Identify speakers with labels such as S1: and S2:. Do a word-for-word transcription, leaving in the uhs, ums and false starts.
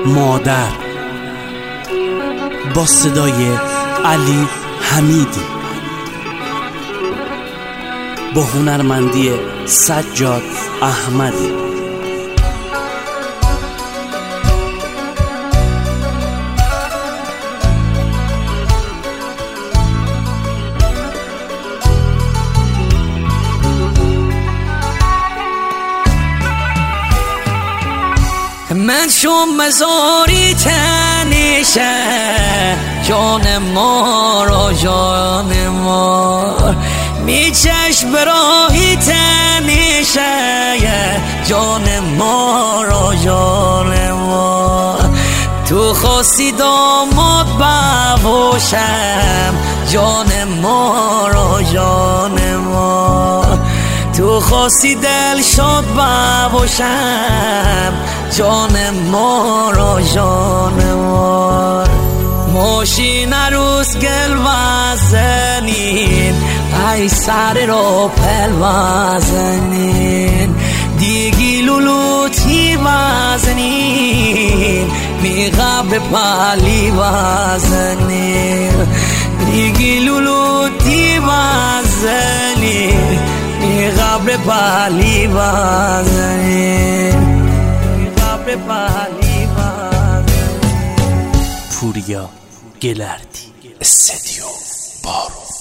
S1: مادر با صدای علی حمیدی، با هنرمندی سجاد احمدی.
S2: من شم مزاری تنیشه جان ما را جان ما می چشم براهی تنیشه جان ما را جان ما تو خواستی داماد بباشم جان ما را جان ما تو خواستی دل شاد بباشم جان ما را جان ما ماشین عروس گل وزنین ای سر را پل وزنین دیگی لولوتی وزنین می قبر پلی وزنین دیگی لولوتی وزنین می قبر پلی وزنین
S1: پوریا گلردی استدیو بارون.